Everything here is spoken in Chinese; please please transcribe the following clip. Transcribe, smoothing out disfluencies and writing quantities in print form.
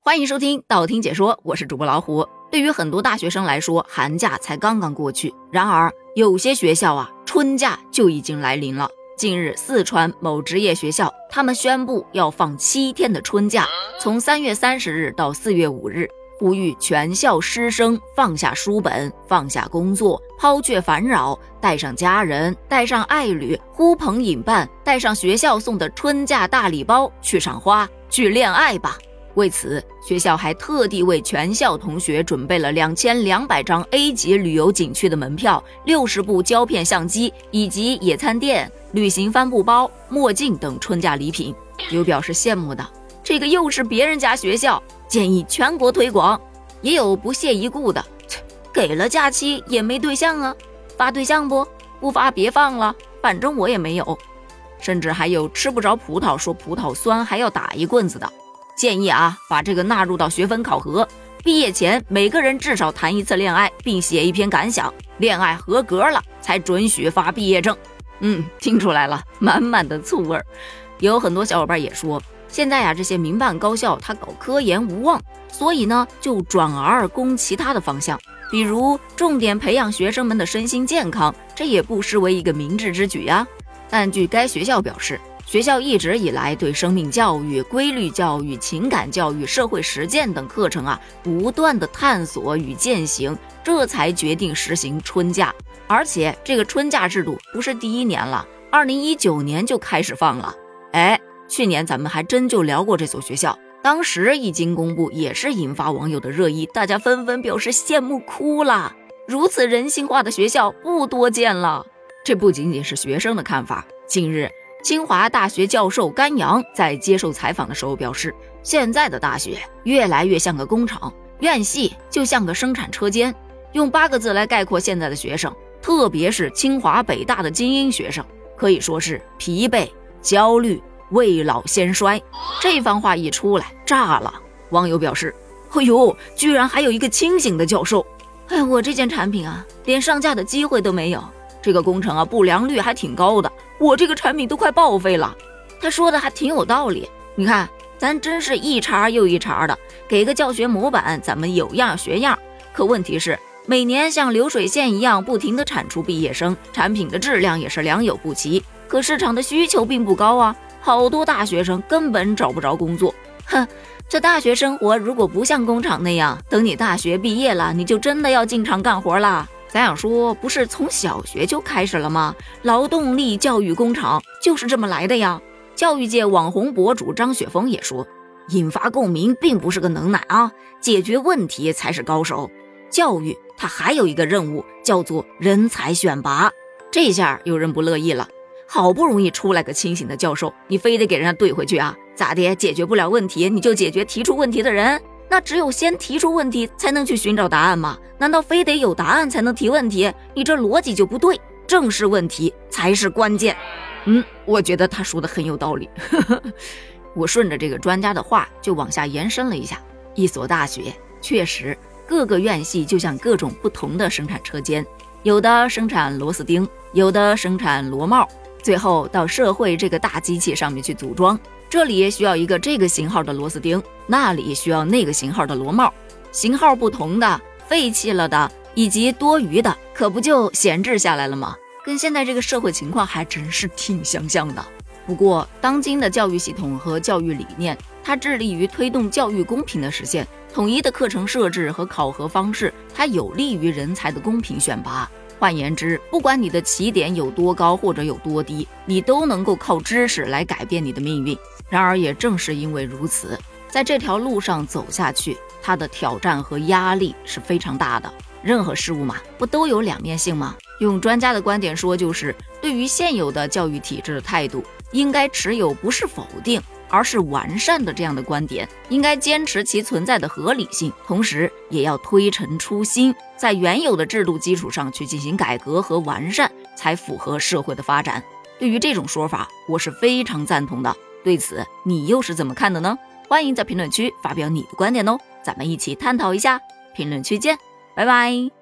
欢迎收听道听解说，我是主播老虎。对于很多大学生来说，寒假才刚刚过去，然而有些学校春假就已经来临了。近日，四川某职业学校，他们宣布要放7天的春假，从3月30日到4月5日，呼吁全校师生放下书本，放下工作，抛却烦扰，带上家人，带上爱侣，呼朋引伴，带上学校送的春假大礼包，去赏花，去恋爱吧。为此，学校还特地为全校同学准备了2200张 A 级旅游景区的门票、60部胶片相机以及野餐垫、旅行帆布包、墨镜等春假礼品。有表示羡慕的，这个又是别人家学校，建议全国推广。也有不屑一顾的，给了假期也没对象啊，发对象不发别放了，反正我也没有。甚至还有吃不着葡萄说葡萄酸还要打一棍子的。建议把这个纳入到学分考核，毕业前每个人至少谈1次恋爱，并写一篇感想，恋爱合格了才准许发毕业证。听出来了，满满的醋味。有很多小伙伴也说，现在这些民办高校它搞科研无望，所以呢就转而攻其他的方向，比如重点培养学生们的身心健康，这也不失为一个明智之举呀。但据该学校表示，学校一直以来对生命教育、规律教育、情感教育、社会实践等课程不断的探索与践行，这才决定实行春假。而且这个春假制度不是第1年了，2019年就开始放了。去年咱们还真就聊过这所学校，当时一经公布也是引发网友的热议，大家纷纷表示羡慕哭了。如此人性化的学校不多见了。这不仅仅是学生的看法，近日清华大学教授甘阳在接受采访的时候表示，现在的大学越来越像个工厂，院系就像个生产车间。用8个字来概括现在的学生，特别是清华北大的精英学生，可以说是疲惫、焦虑、未老先衰。这番话一出来炸了，网友表示，居然还有一个清醒的教授。我这件产品连上架的机会都没有，这个工程不良率还挺高的，我这个产品都快报废了。他说的还挺有道理，你看咱真是一茬又一茬的，给个教学模板咱们有样学样。可问题是每年像流水线一样不停地产出毕业生，产品的质量也是良莠不齐，可市场的需求并不高好多大学生根本找不着工作。这大学生活如果不像工厂那样，等你大学毕业了，你就真的要进厂干活了。咱想说，不是从小学就开始了吗？劳动力教育工厂就是这么来的呀。教育界网红博主张雪峰也说，引发共鸣并不是个能耐解决问题才是高手。教育它还有一个任务，叫做人才选拔。这下有人不乐意了，好不容易出来个清醒的教授，你非得给人家怼回去咋的？解决不了问题你就解决提出问题的人？那只有先提出问题才能去寻找答案吗？难道非得有答案才能提问题？你这逻辑就不对，正视问题才是关键。我觉得他说的很有道理。我顺着这个专家的话就往下延伸了一下，一所大学确实各个院系就像各种不同的生产车间，有的生产螺丝钉，有的生产螺帽，最后到社会这个大机器上面去组装。这里需要一个这个型号的螺丝钉，那里需要那个型号的螺帽，型号不同的、废弃了的以及多余的，可不就闲置下来了吗？跟现在这个社会情况还真是挺相像的。不过当今的教育系统和教育理念，它致力于推动教育公平的实现，统一的课程设置和考核方式，它有利于人才的公平选拔。换言之，不管你的起点有多高或者有多低，你都能够靠知识来改变你的命运。然而也正是因为如此，在这条路上走下去，它的挑战和压力是非常大的。任何事物不都有两面性吗？用专家的观点说，就是对于现有的教育体制的态度，应该持有不是否定，而是完善的这样的观点，应该坚持其存在的合理性，同时也要推陈出新，在原有的制度基础上去进行改革和完善，才符合社会的发展。对于这种说法，我是非常赞同的。对此你又是怎么看的呢？欢迎在评论区发表你的观点咱们一起探讨一下。评论区见，拜拜。